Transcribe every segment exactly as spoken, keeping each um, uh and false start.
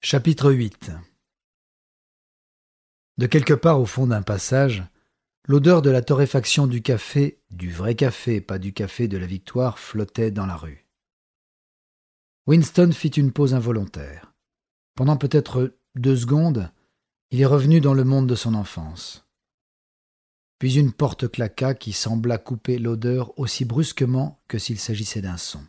Chapitre huit. De quelque part au fond d'un passage, l'odeur de la torréfaction du café, du vrai café, pas du café de la Victoire, flottait dans la rue. Winston fit une pause involontaire. Pendant peut-être deux secondes, il est revenu dans le monde de son enfance. Puis une porte claqua qui sembla couper l'odeur aussi brusquement que s'il s'agissait d'un son.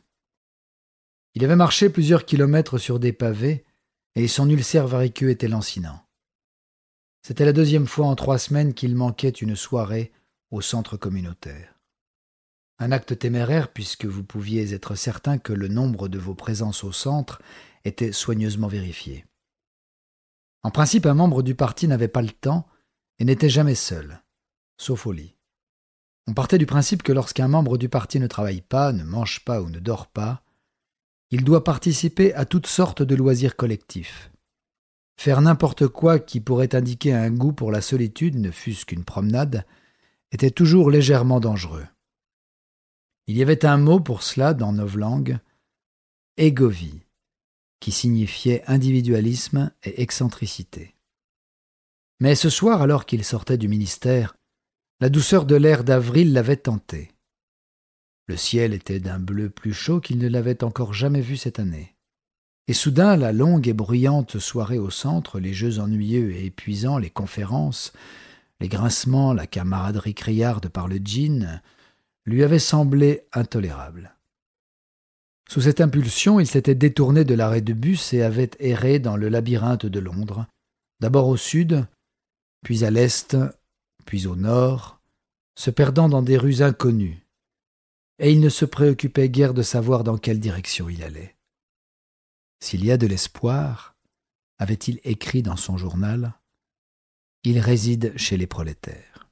Il avait marché plusieurs kilomètres sur des pavés, et son ulcère variqueux était lancinant. C'était la deuxième fois en trois semaines qu'il manquait une soirée au centre communautaire. Un acte téméraire puisque vous pouviez être certain que le nombre de vos présences au centre était soigneusement vérifié. En principe, un membre du parti n'avait pas le temps et n'était jamais seul, sauf au lit. On partait du principe que lorsqu'un membre du parti ne travaille pas, ne mange pas ou ne dort pas, il doit participer à toutes sortes de loisirs collectifs. Faire n'importe quoi qui pourrait indiquer un goût pour la solitude, ne fût-ce qu'une promenade, était toujours légèrement dangereux. Il y avait un mot pour cela dans novlangue, « égovie », qui signifiait individualisme et excentricité. Mais ce soir, alors qu'il sortait du ministère, la douceur de l'air d'avril l'avait tenté. Le ciel était d'un bleu plus chaud qu'il ne l'avait encore jamais vu cette année. Et soudain, la longue et bruyante soirée au centre, les jeux ennuyeux et épuisants, les conférences, les grincements, la camaraderie criarde par le gin, lui avaient semblé intolérables. Sous cette impulsion, il s'était détourné de l'arrêt de bus et avait erré dans le labyrinthe de Londres, d'abord au sud, puis à l'est, puis au nord, se perdant dans des rues inconnues. Et il ne se préoccupait guère de savoir dans quelle direction il allait. S'il y a de l'espoir, avait-il écrit dans son journal, il réside chez les prolétaires.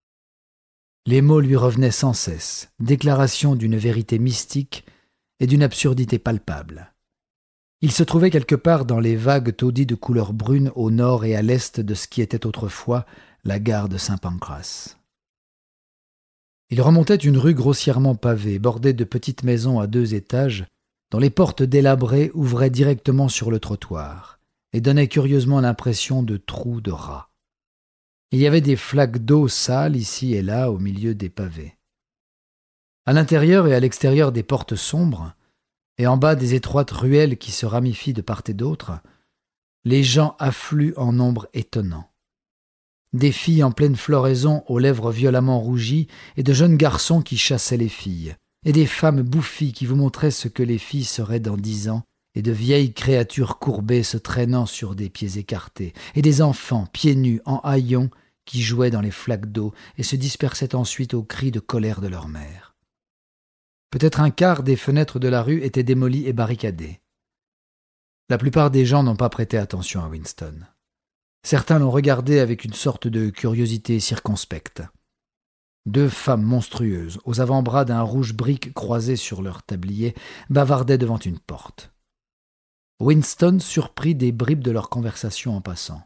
Les mots lui revenaient sans cesse, déclaration d'une vérité mystique et d'une absurdité palpable. Il se trouvait quelque part dans les vagues taudis de couleur brune au nord et à l'est de ce qui était autrefois la gare de Saint-Pancrace. Il remontait une rue grossièrement pavée, bordée de petites maisons à deux étages, dont les portes délabrées ouvraient directement sur le trottoir et donnaient curieusement l'impression de trous de rats. Il y avait des flaques d'eau sales ici et là au milieu des pavés. À l'intérieur et à l'extérieur des portes sombres, et en bas des étroites ruelles qui se ramifient de part et d'autre, les gens affluent en nombre étonnant. Des filles en pleine floraison aux lèvres violemment rougies et de jeunes garçons qui chassaient les filles, et des femmes bouffies qui vous montraient ce que les filles seraient dans dix ans, et de vieilles créatures courbées se traînant sur des pieds écartés, et des enfants pieds nus en haillons qui jouaient dans les flaques d'eau et se dispersaient ensuite aux cris de colère de leur mère. Peut-être un quart des fenêtres de la rue étaient démolies et barricadées. La plupart des gens n'ont pas prêté attention à Winston. Certains l'ont regardé avec une sorte de curiosité circonspecte. Deux femmes monstrueuses, aux avant-bras d'un rouge brique croisé sur leur tablier, bavardaient devant une porte. Winston surprit des bribes de leur conversation en passant.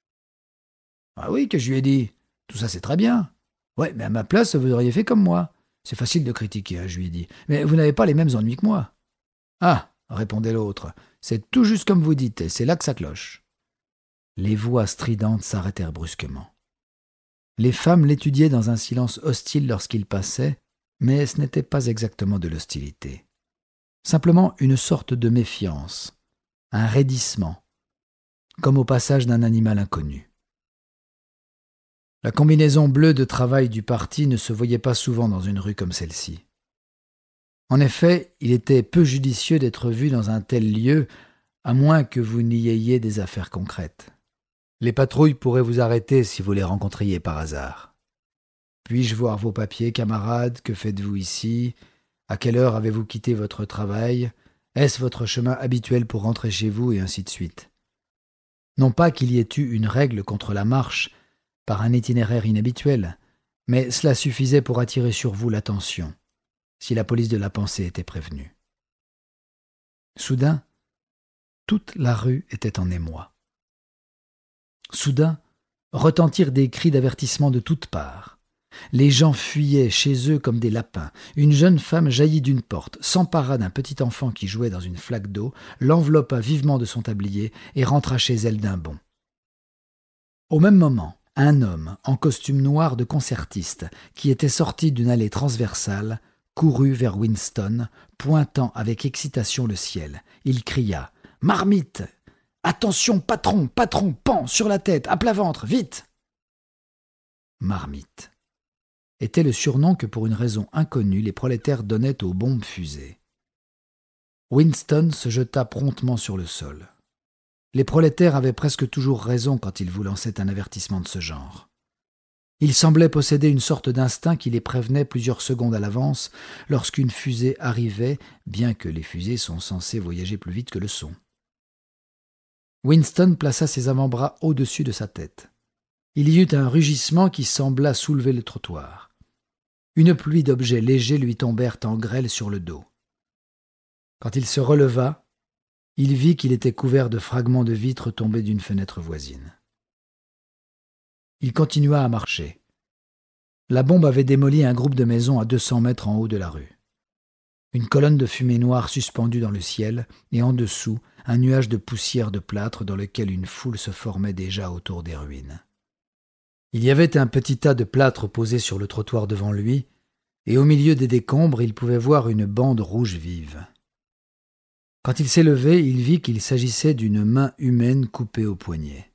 « Ah oui, que je lui ai dit. Tout ça, c'est très bien. Ouais, mais à ma place, vous auriez fait comme moi. C'est facile de critiquer, hein, je lui ai dit. Mais vous n'avez pas les mêmes ennuis que moi. »« Ah, répondait l'autre, c'est tout juste comme vous dites, et c'est là que ça cloche. » Les voix stridentes s'arrêtèrent brusquement. Les femmes l'étudiaient dans un silence hostile lorsqu'il passait, mais ce n'était pas exactement de l'hostilité. Simplement une sorte de méfiance, un raidissement, comme au passage d'un animal inconnu. La combinaison bleue de travail du parti ne se voyait pas souvent dans une rue comme celle-ci. En effet, il était peu judicieux d'être vu dans un tel lieu, à moins que vous n'y ayez des affaires concrètes. Les patrouilles pourraient vous arrêter si vous les rencontriez par hasard. « Puis-je voir vos papiers, camarades? Que faites-vous ici? À quelle heure avez-vous quitté votre travail? Est-ce votre chemin habituel pour rentrer chez vous? » Et ainsi de suite. Non pas qu'il y ait eu une règle contre la marche par un itinéraire inhabituel, mais cela suffisait pour attirer sur vous l'attention, si la police de la pensée était prévenue. Soudain, toute la rue était en émoi. Soudain, retentirent des cris d'avertissement de toutes parts. Les gens fuyaient chez eux comme des lapins. Une jeune femme jaillit d'une porte, s'empara d'un petit enfant qui jouait dans une flaque d'eau, l'enveloppa vivement de son tablier et rentra chez elle d'un bond. Au même moment, un homme, en costume noir de concertiste, qui était sorti d'une allée transversale, courut vers Winston, pointant avec excitation le ciel. Il cria « Marmite ! Attention, patron, patron, pan, sur la tête, à plat ventre, vite !» Marmite était le surnom que pour une raison inconnue les prolétaires donnaient aux bombes fusées. Winston se jeta promptement sur le sol. Les prolétaires avaient presque toujours raison quand ils vous lançaient un avertissement de ce genre. Ils semblaient posséder une sorte d'instinct qui les prévenait plusieurs secondes à l'avance lorsqu'une fusée arrivait, bien que les fusées sont censées voyager plus vite que le son. Winston plaça ses avant-bras au-dessus de sa tête. Il y eut un rugissement qui sembla soulever le trottoir. Une pluie d'objets légers lui tombèrent en grêle sur le dos. Quand il se releva, il vit qu'il était couvert de fragments de vitres tombés d'une fenêtre voisine. Il continua à marcher. La bombe avait démoli un groupe de maisons à deux cents mètres en haut de la rue. Une colonne de fumée noire suspendue dans le ciel, et en dessous, un nuage de poussière de plâtre dans lequel une foule se formait déjà autour des ruines. Il y avait un petit tas de plâtre posé sur le trottoir devant lui, et au milieu des décombres, il pouvait voir une bande rouge vive. Quand il s'est levé, il vit qu'il s'agissait d'une main humaine coupée au poignet.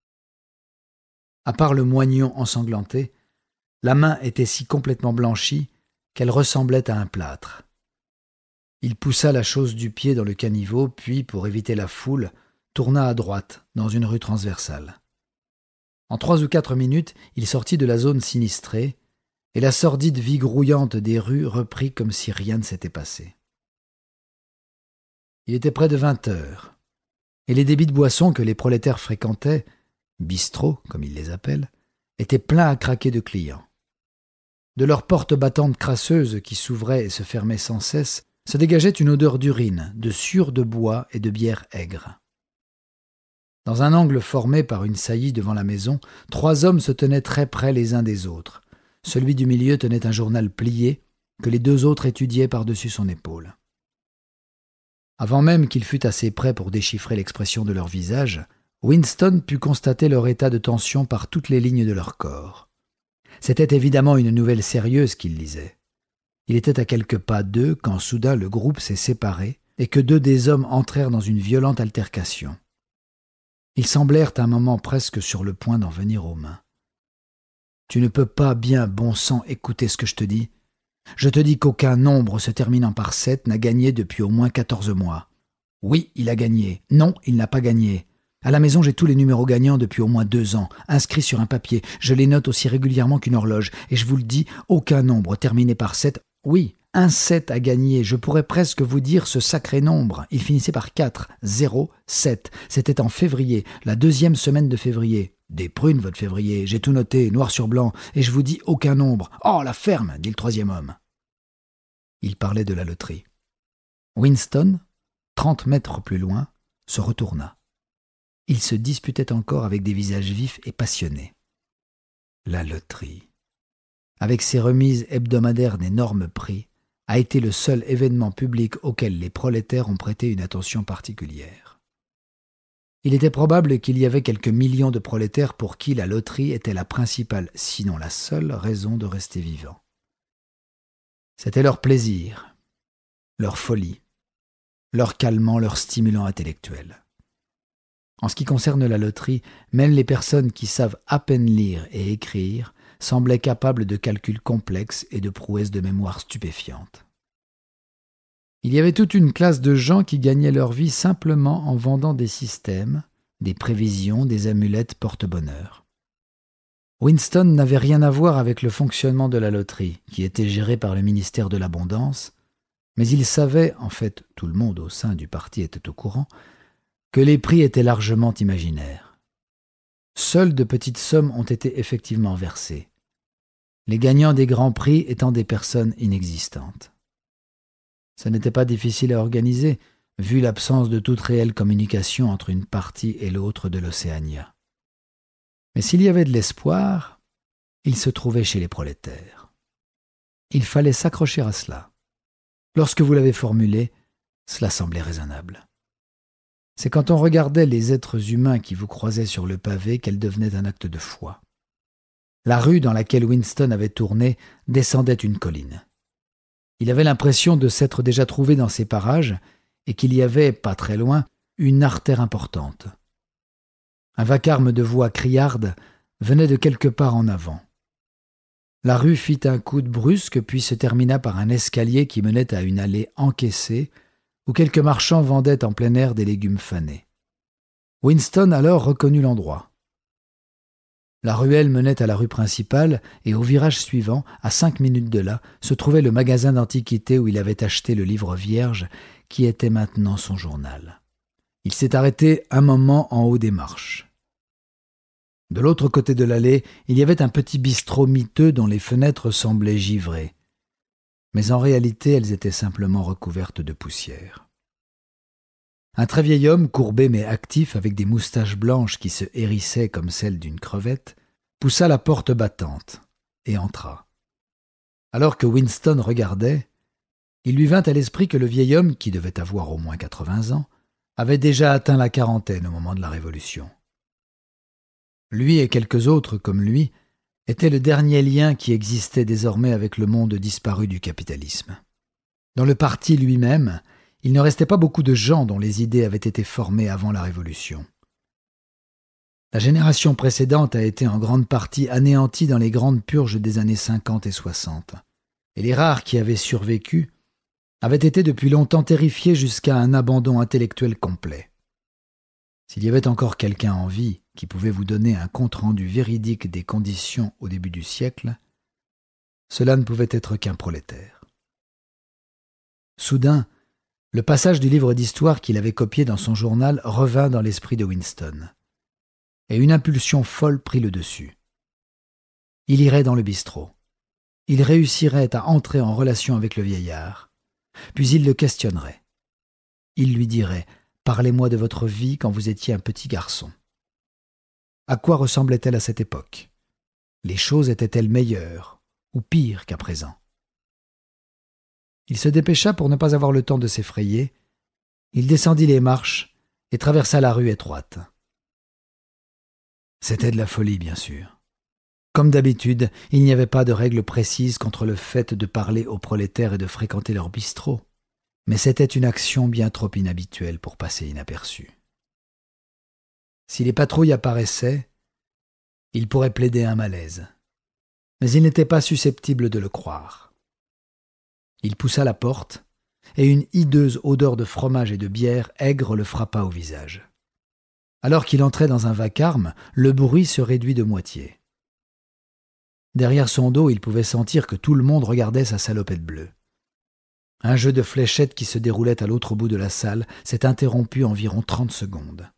À part le moignon ensanglanté, la main était si complètement blanchie qu'elle ressemblait à un plâtre. Il poussa la chose du pied dans le caniveau, puis, pour éviter la foule, tourna à droite, dans une rue transversale. En trois ou quatre minutes, il sortit de la zone sinistrée, et la sordide vie grouillante des rues reprit comme si rien ne s'était passé. Il était près de vingt heures, et les débits de boissons que les prolétaires fréquentaient, bistrots, comme ils les appellent, étaient pleins à craquer de clients. De leurs portes battantes crasseuses qui s'ouvraient et se fermaient sans cesse, se dégageait une odeur d'urine, de sueur de bois et de bière aigre. Dans un angle formé par une saillie devant la maison, trois hommes se tenaient très près les uns des autres. Celui du milieu tenait un journal plié, que les deux autres étudiaient par-dessus son épaule. Avant même qu'il fût assez près pour déchiffrer l'expression de leur visage, Winston put constater leur état de tension par toutes les lignes de leur corps. C'était évidemment une nouvelle sérieuse qu'il lisait. Il était à quelques pas d'eux quand soudain le groupe s'est séparé et que deux des hommes entrèrent dans une violente altercation. Ils semblèrent un moment presque sur le point d'en venir aux mains. « Tu ne peux pas bien, bon sang, écouter ce que je te dis. Je te dis qu'aucun nombre se terminant par sept n'a gagné depuis au moins quatorze mois. Oui, il a gagné. Non, il n'a pas gagné. À la maison, j'ai tous les numéros gagnants depuis au moins deux ans, inscrits sur un papier. Je les note aussi régulièrement qu'une horloge. Et je vous le dis, aucun nombre terminé par sept... Oui, un sept a gagné. Je pourrais presque vous dire ce sacré nombre. Il finissait par quatre, zéro, sept. C'était en février, la deuxième semaine de février. Des prunes, votre février. J'ai tout noté, noir sur blanc. Et je vous dis aucun nombre. Oh, la ferme, dit le troisième homme. Il parlait de la loterie. Winston, trente mètres plus loin, se retourna. Ils se disputaient encore avec des visages vifs et passionnés. La loterie, avec ses remises hebdomadaires d'énormes prix, a été le seul événement public auquel les prolétaires ont prêté une attention particulière. Il était probable qu'il y avait quelques millions de prolétaires pour qui la loterie était la principale, sinon la seule, raison de rester vivant. C'était leur plaisir, leur folie, leur calmant, leur stimulant intellectuel. En ce qui concerne la loterie, même les personnes qui savent à peine lire et écrire semblaient capables de calculs complexes et de prouesses de mémoire stupéfiantes. Il y avait toute une classe de gens qui gagnaient leur vie simplement en vendant des systèmes, des prévisions, des amulettes porte-bonheur. Winston n'avait rien à voir avec le fonctionnement de la loterie, qui était géré par le ministère de l'Abondance, mais il savait, en fait tout le monde au sein du parti était au courant, que les prix étaient largement imaginaires. Seules de petites sommes ont été effectivement versées, les gagnants des grands prix étant des personnes inexistantes. Ce n'était pas difficile à organiser, vu l'absence de toute réelle communication entre une partie et l'autre de l'Océania. Mais s'il y avait de l'espoir, il se trouvait chez les prolétaires. Il fallait s'accrocher à cela. Lorsque vous l'avez formulé, cela semblait raisonnable. C'est quand on regardait les êtres humains qui vous croisaient sur le pavé qu'elle devenait un acte de foi. La rue dans laquelle Winston avait tourné descendait une colline. Il avait l'impression de s'être déjà trouvé dans ces parages et qu'il y avait, pas très loin, une artère importante. Un vacarme de voix criarde venait de quelque part en avant. La rue fit un coude brusque puis se termina par un escalier qui menait à une allée encaissée où quelques marchands vendaient en plein air des légumes fanés. Winston alors reconnut l'endroit. La ruelle menait à la rue principale et au virage suivant, à cinq minutes de là, se trouvait le magasin d'antiquités où il avait acheté le livre vierge qui était maintenant son journal. Il s'est arrêté un moment en haut des marches. De l'autre côté de l'allée, il y avait un petit bistrot miteux dont les fenêtres semblaient givrées. Mais en réalité, elles étaient simplement recouvertes de poussière. Un très vieil homme, courbé mais actif, avec des moustaches blanches qui se hérissaient comme celles d'une crevette, poussa la porte battante et entra. Alors que Winston regardait, il lui vint à l'esprit que le vieil homme, qui devait avoir au moins quatre-vingts ans, avait déjà atteint la quarantaine au moment de la Révolution. Lui et quelques autres comme lui étaient le dernier lien qui existait désormais avec le monde disparu du capitalisme. Dans le parti lui-même, il ne restait pas beaucoup de gens dont les idées avaient été formées avant la Révolution. La génération précédente a été en grande partie anéantie dans les grandes purges des années cinquante et soixante, et les rares qui avaient survécu avaient été depuis longtemps terrifiés jusqu'à un abandon intellectuel complet. S'il y avait encore quelqu'un en vie qui pouvait vous donner un compte-rendu véridique des conditions au début du siècle, cela ne pouvait être qu'un prolétaire. Soudain, le passage du livre d'histoire qu'il avait copié dans son journal revint dans l'esprit de Winston, et une impulsion folle prit le dessus. Il irait dans le bistrot. Il réussirait à entrer en relation avec le vieillard, puis il le questionnerait. Il lui dirait « Parlez-moi de votre vie quand vous étiez un petit garçon. » À quoi ressemblait-elle à cette époque? Les choses étaient-elles meilleures ou pires qu'à présent? Il se dépêcha pour ne pas avoir le temps de s'effrayer. Il descendit les marches et traversa la rue étroite. C'était de la folie, bien sûr. Comme d'habitude, il n'y avait pas de règle précise contre le fait de parler aux prolétaires et de fréquenter leur bistrot, mais c'était une action bien trop inhabituelle pour passer inaperçue. Si les patrouilles apparaissaient, il pourrait plaider un malaise, mais il n'était pas susceptible de le croire. Il poussa la porte, et une hideuse odeur de fromage et de bière aigre le frappa au visage. Alors qu'il entrait dans un vacarme, le bruit se réduit de moitié. Derrière son dos, il pouvait sentir que tout le monde regardait sa salopette bleue. Un jeu de fléchettes qui se déroulait à l'autre bout de la salle s'est interrompu environ trente secondes.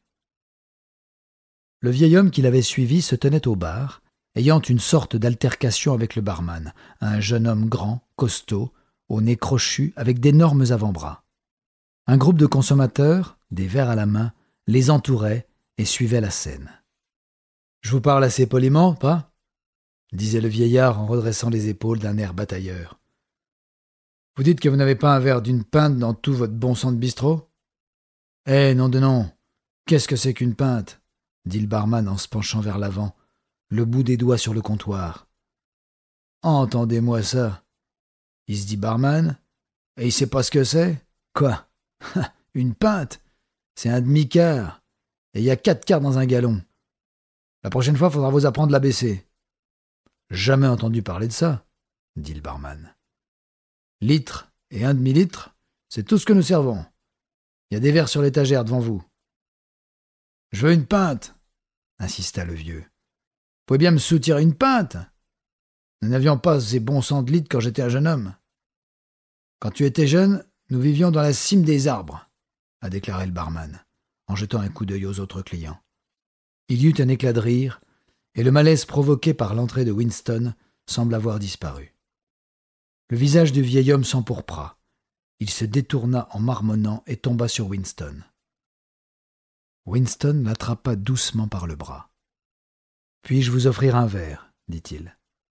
Le vieil homme qui l'avait suivi se tenait au bar, ayant une sorte d'altercation avec le barman, un jeune homme grand, costaud, au nez crochu, avec d'énormes avant-bras. Un groupe de consommateurs, des verres à la main, les entourait et suivait la scène. « Je vous parle assez poliment, pas ?» disait le vieillard en redressant les épaules d'un air batailleur. « Vous dites que vous n'avez pas un verre d'une pinte dans tout votre bon sang de bistrot ? »« Eh, non de non, qu'est-ce que c'est qu'une pinte ?» dit le barman en se penchant vers l'avant, le bout des doigts sur le comptoir. « Entendez-moi ça. Il se dit barman, et il sait pas ce que c'est ? Quoi ? Une pinte ? C'est un demi-quart, et il y a quatre quarts dans un gallon. La prochaine fois, faudra vous apprendre l'A B C. »« Jamais entendu parler de ça, » dit le barman. « Litre et un demi-litre, c'est tout ce que nous servons. Il y a des verres sur l'étagère devant vous. »« Je veux une pinte, » insista le vieux. « Vous pouvez bien me soutirer une pinte ? Nous n'avions pas ces bons cent de litres quand j'étais un jeune homme. Quand tu étais jeune, nous vivions dans la cime des arbres, » a déclaré le barman, en jetant un coup d'œil aux autres clients. Il y eut un éclat de rire, et le malaise provoqué par l'entrée de Winston semble avoir disparu. Le visage du vieil homme s'empourpra. Il se détourna en marmonnant et tomba sur Winston. Winston l'attrapa doucement par le bras. « Puis-je vous offrir un verre ?» dit-il.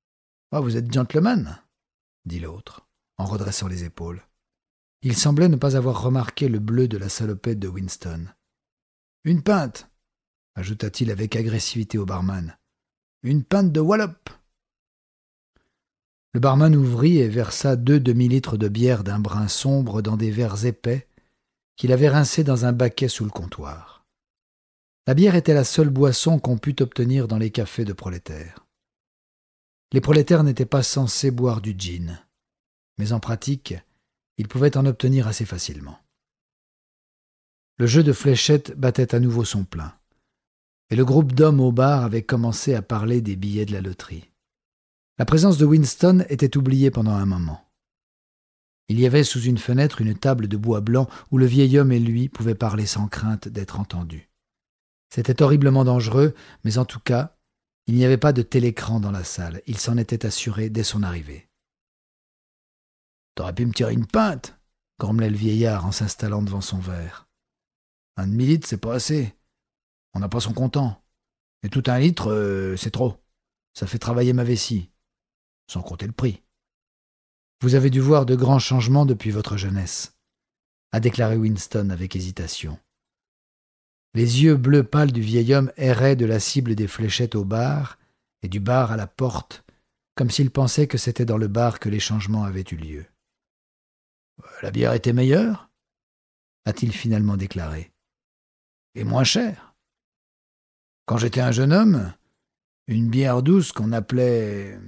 « Ah, vous êtes gentleman ?» dit l'autre, en redressant les épaules. Il semblait ne pas avoir remarqué le bleu de la salopette de Winston. « Une pinte !» ajouta-t-il avec agressivité au barman. « Une pinte de wallop !» Le barman ouvrit et versa deux demi-litres de bière d'un brun sombre dans des verres épais qu'il avait rincés dans un baquet sous le comptoir. La bière était la seule boisson qu'on pût obtenir dans les cafés de prolétaires. Les prolétaires n'étaient pas censés boire du gin, mais en pratique, ils pouvaient en obtenir assez facilement. Le jeu de fléchettes battait à nouveau son plein, et le groupe d'hommes au bar avait commencé à parler des billets de la loterie. La présence de Winston était oubliée pendant un moment. Il y avait sous une fenêtre une table de bois blanc où le vieil homme et lui pouvaient parler sans crainte d'être entendus. C'était horriblement dangereux, mais en tout cas, il n'y avait pas de télécran dans la salle. Il s'en était assuré dès son arrivée. « T'aurais pu me tirer une pinte !» grommelait le vieillard en s'installant devant son verre. « Un demi-litre, c'est pas assez. On n'a pas son comptant. Et tout un litre, euh, c'est trop. Ça fait travailler ma vessie. Sans compter le prix. »« Vous avez dû voir de grands changements depuis votre jeunesse, » a déclaré Winston avec hésitation. Les yeux bleu pâle du vieil homme erraient de la cible des fléchettes au bar et du bar à la porte, comme s'il pensait que c'était dans le bar que les changements avaient eu lieu. « La bière était meilleure ?» a-t-il finalement déclaré. « Et moins chère. Quand j'étais un jeune homme, une bière douce qu'on appelait...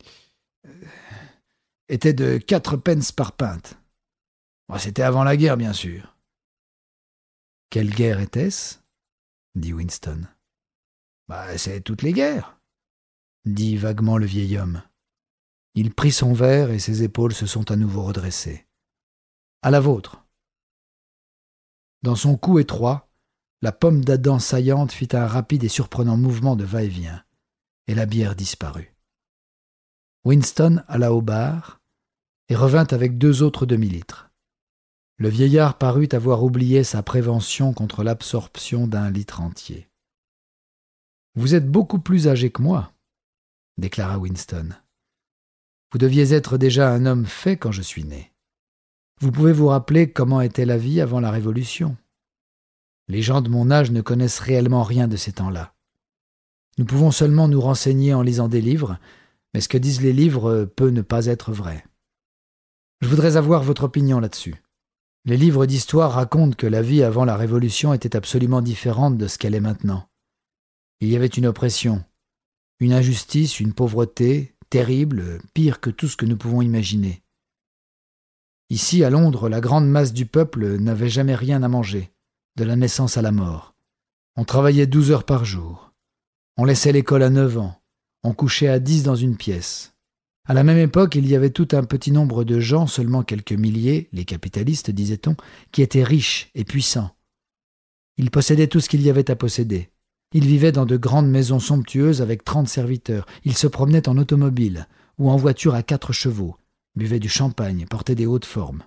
était de quatre pence par pinte. C'était avant la guerre, bien sûr. » « Quelle guerre était-ce ?» dit Winston. « Bah, c'est toutes les guerres, » dit vaguement le vieil homme. Il prit son verre et ses épaules se sont à nouveau redressées. « À la vôtre. » Dans son cou étroit, la pomme d'Adam saillante fit un rapide et surprenant mouvement de va-et-vient, et la bière disparut. Winston alla au bar et revint avec deux autres demi-litres. Le vieillard parut avoir oublié sa prévention contre l'absorption d'un litre entier. « Vous êtes beaucoup plus âgé que moi, » déclara Winston. « Vous deviez être déjà un homme fait quand je suis né. Vous pouvez vous rappeler comment était la vie avant la Révolution. Les gens de mon âge ne connaissent réellement rien de ces temps-là. Nous pouvons seulement nous renseigner en lisant des livres, mais ce que disent les livres peut ne pas être vrai. Je voudrais avoir votre opinion là-dessus. Les livres d'histoire racontent que la vie avant la Révolution était absolument différente de ce qu'elle est maintenant. Il y avait une oppression, une injustice, une pauvreté terrible, pire que tout ce que nous pouvons imaginer. Ici, à Londres, la grande masse du peuple n'avait jamais rien à manger, de la naissance à la mort. On travaillait douze heures par jour. On laissait l'école à neuf ans. On couchait à dix dans une pièce. À la même époque, il y avait tout un petit nombre de gens, seulement quelques milliers, les capitalistes, disait-on, qui étaient riches et puissants. Ils possédaient tout ce qu'il y avait à posséder. Ils vivaient dans de grandes maisons somptueuses avec trente serviteurs. Ils se promenaient en automobile ou en voiture à quatre chevaux, buvaient du champagne, portaient des hautes formes.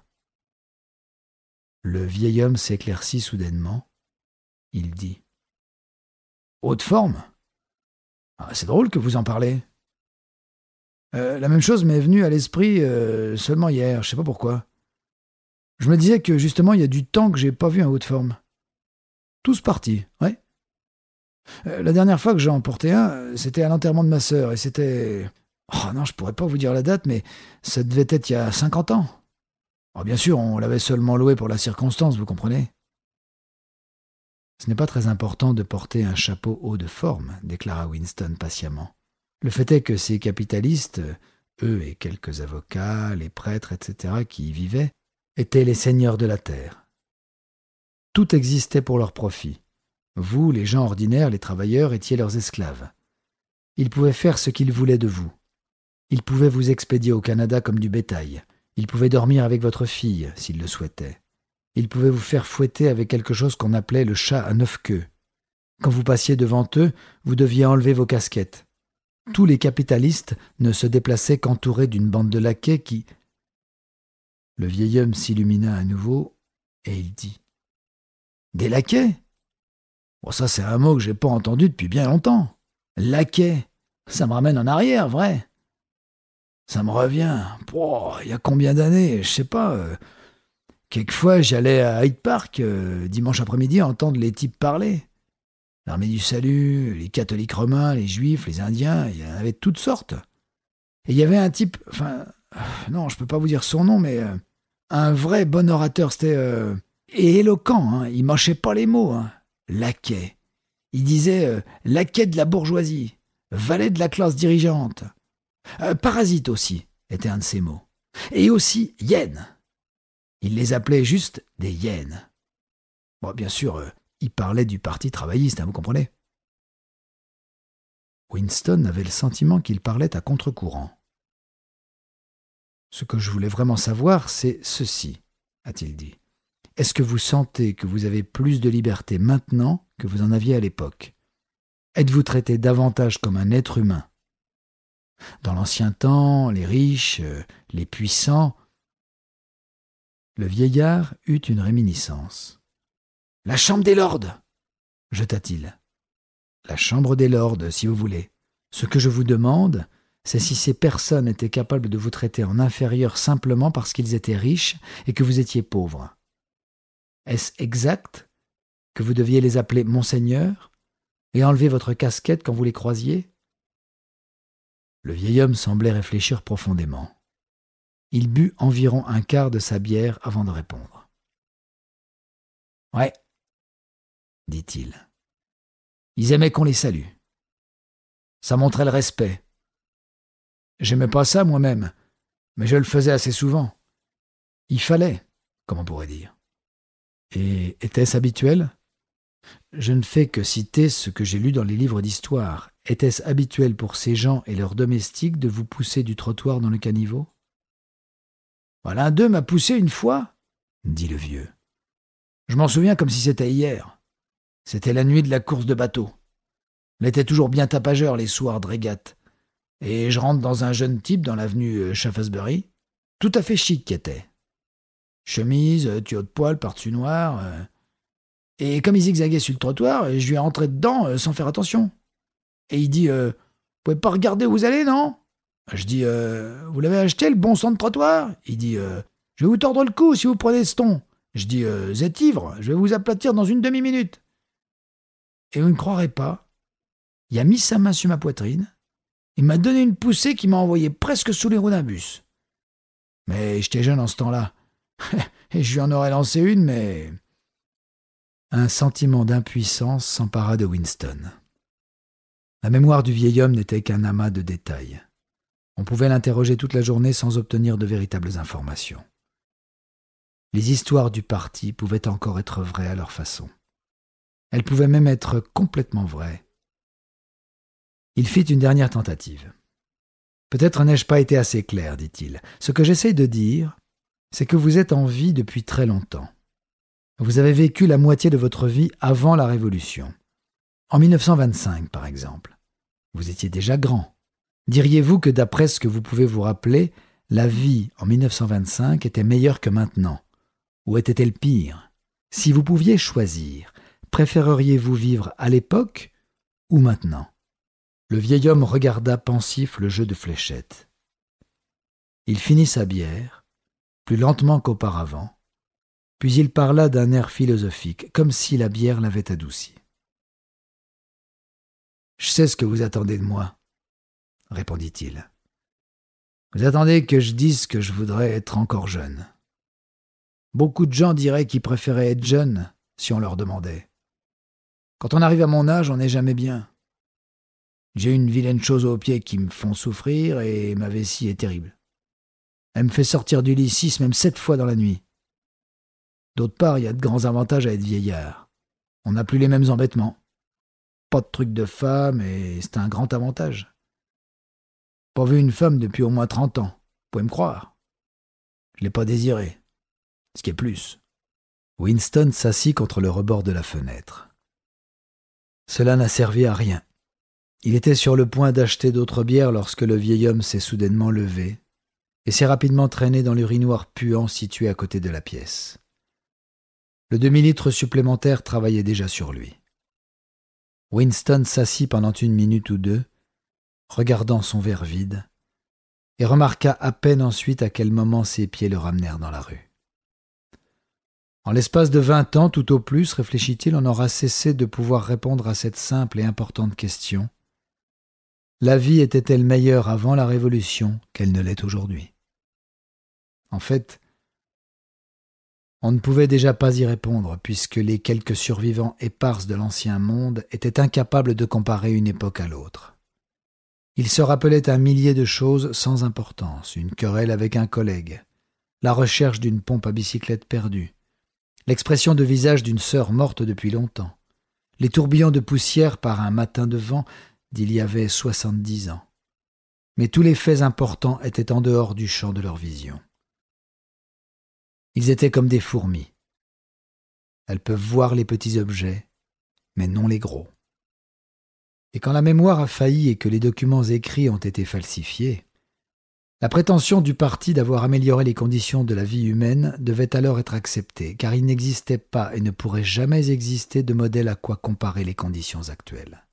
Le vieil homme s'éclaircit soudainement. Il dit « Haute forme ? Ah, c'est drôle que vous en parlez. Euh, la même chose m'est venue à l'esprit euh, seulement hier, je sais pas pourquoi. Je me disais que justement il y a du temps que j'ai pas vu un haute forme. Tous partis, ouais. Euh, la dernière fois que j'ai emporté un, c'était à l'enterrement de ma sœur, et c'était... Oh non, je pourrais pas vous dire la date, mais ça devait être il y a cinquante ans. Oh, bien sûr, on l'avait seulement loué pour la circonstance, vous comprenez. Ce n'est pas très important de porter un chapeau haut de forme, déclara Winston patiemment. Le fait est que ces capitalistes, eux et quelques avocats, les prêtres, et cetera, qui y vivaient, étaient les seigneurs de la terre. Tout existait pour leur profit. Vous, les gens ordinaires, les travailleurs, étiez leurs esclaves. Ils pouvaient faire ce qu'ils voulaient de vous. Ils pouvaient vous expédier au Canada comme du bétail. Ils pouvaient dormir avec votre fille, s'ils le souhaitaient. Ils pouvaient vous faire fouetter avec quelque chose qu'on appelait le chat à neuf queues. Quand vous passiez devant eux, vous deviez enlever vos casquettes. Tous les capitalistes ne se déplaçaient qu'entourés d'une bande de laquais qui... Le vieil homme s'illumina à nouveau et il dit « Des laquais ? Bon, ça, c'est un mot que j'ai pas entendu depuis bien longtemps. Laquais, ça me ramène en arrière, vrai. Ça me revient. Pouah, il y a combien d'années? Je sais pas. Euh, quelquefois, j'allais à Hyde Park, euh, dimanche après-midi, entendre les types parler. L'armée du salut, les catholiques romains, les juifs, les indiens, il y en avait de toutes sortes. Et il y avait un type, enfin, euh, non, je peux pas vous dire son nom, mais euh, un vrai bon orateur, c'était... Euh, et éloquent, hein, il mâchait pas les mots. Hein. Laquais. Il disait euh, laquais de la bourgeoisie, valet de la classe dirigeante. Euh, parasite aussi, était un de ses mots. Et aussi hyène. Il les appelait juste des hyènes. Bon, bien sûr, euh, il parlait du parti travailliste, hein, vous comprenez? Winston avait le sentiment qu'il parlait à contre-courant. Ce que je voulais vraiment savoir, c'est ceci, a-t-il dit. Est-ce que vous sentez que vous avez plus de liberté maintenant que vous en aviez à l'époque? Êtes-vous traité davantage comme un être humain? Dans l'ancien temps, les riches, les puissants... Le vieillard eut une réminiscence. « La chambre des lords !» jeta-t-il. « La chambre des lords, si vous voulez. Ce que je vous demande, c'est si ces personnes étaient capables de vous traiter en inférieur simplement parce qu'ils étaient riches et que vous étiez pauvres. Est-ce exact que vous deviez les appeler Monseigneur et enlever votre casquette quand vous les croisiez ?» Le vieil homme semblait réfléchir profondément. Il but environ un quart de sa bière avant de répondre. « Ouais, dit-il. Ils aimaient qu'on les salue. Ça montrait le respect. J'aimais pas ça moi-même, mais je le faisais assez souvent. Il fallait, comme on pourrait dire. Et était-ce habituel ? Je ne fais que citer ce que j'ai lu dans les livres d'histoire. Était-ce habituel pour ces gens et leurs domestiques de vous pousser du trottoir dans le caniveau ? L'un d'eux m'a poussé une fois, dit le vieux. Je m'en souviens comme si c'était hier. C'était la nuit de la course de bateau. On était toujours bien tapageurs les soirs de régate. Et je rentre dans un jeune type dans l'avenue Shaftesbury, tout à fait chic qui était. Chemise, tuyau de poil, par-dessus noir. Euh... Et comme il zigzaguait sur le trottoir, je lui ai rentré dedans euh, sans faire attention. Et il dit euh, « Vous pouvez pas regarder où vous allez, non ?» Je dis euh, « Vous l'avez acheté, le bon sang de trottoir ?» Il dit euh, « Je vais vous tordre le cou si vous prenez ce ton. » Je dis euh, « Vous êtes ivre, je vais vous aplatir dans une demi-minute. » Et vous ne croirez pas, il a mis sa main sur ma poitrine, il m'a donné une poussée qui m'a envoyé presque sous les roues d'un bus. Mais j'étais jeune en ce temps-là. Et je lui en aurais lancé une, mais... Un sentiment d'impuissance s'empara de Winston. La mémoire du vieil homme n'était qu'un amas de détails. On pouvait l'interroger toute la journée sans obtenir de véritables informations. Les histoires du parti pouvaient encore être vraies à leur façon. Elles pouvaient même être complètement vraies. Il fit une dernière tentative. « Peut-être n'ai-je pas été assez clair, dit-il. Ce que j'essaye de dire, c'est que vous êtes en vie depuis très longtemps. Vous avez vécu la moitié de votre vie avant la Révolution. En mille neuf cent vingt-cinq, par exemple. Vous étiez déjà grand. Diriez-vous que d'après ce que vous pouvez vous rappeler, la vie en mille neuf cent vingt-cinq était meilleure que maintenant? Ou était-elle pire? Si vous pouviez choisir, préféreriez-vous vivre à l'époque ou maintenant? » Le vieil homme regarda pensif le jeu de fléchettes. Il finit sa bière, plus lentement qu'auparavant, puis il parla d'un air philosophique, comme si la bière l'avait adouci. « Je sais ce que vous attendez de moi, » répondit-il. « Vous attendez que je dise que je voudrais être encore jeune. Beaucoup de gens diraient qu'ils préféraient être jeunes si on leur demandait. Quand on arrive à mon âge, on n'est jamais bien. J'ai une vilaine chose aux pieds qui me font souffrir et ma vessie est terrible. Elle me fait sortir du lit six, même sept fois dans la nuit. D'autre part, il y a de grands avantages à être vieillard. On n'a plus les mêmes embêtements. Pas de trucs de femme et c'est un grand avantage. Pas vu une femme depuis au moins trente ans, vous pouvez me croire. Je l'ai pas désirée, ce qui est plus. » Winston s'assit contre le rebord de la fenêtre. Cela n'a servi à rien. Il était sur le point d'acheter d'autres bières lorsque le vieil homme s'est soudainement levé et s'est rapidement traîné dans l'urinoir puant situé à côté de la pièce. Le demi-litre supplémentaire travaillait déjà sur lui. Winston s'assit pendant une minute ou deux, regardant son verre vide, et remarqua à peine ensuite à quel moment ses pieds le ramenèrent dans la rue. En l'espace de vingt ans, tout au plus, réfléchit-il, on aura cessé de pouvoir répondre à cette simple et importante question. La vie était-elle meilleure avant la Révolution qu'elle ne l'est aujourd'hui? En fait, on ne pouvait déjà pas y répondre, puisque les quelques survivants épars de l'ancien monde étaient incapables de comparer une époque à l'autre. Ils se rappelaient un millier de choses sans importance, une querelle avec un collègue, la recherche d'une pompe à bicyclette perdue, l'expression de visage d'une sœur morte depuis longtemps, les tourbillons de poussière par un matin de vent d'il y avait soixante-dix ans. Mais tous les faits importants étaient en dehors du champ de leur vision. Ils étaient comme des fourmis. Elles peuvent voir les petits objets, mais non les gros. Et quand la mémoire a failli et que les documents écrits ont été falsifiés, la prétention du parti d'avoir amélioré les conditions de la vie humaine devait alors être acceptée, car il n'existait pas et ne pourrait jamais exister de modèle à quoi comparer les conditions actuelles.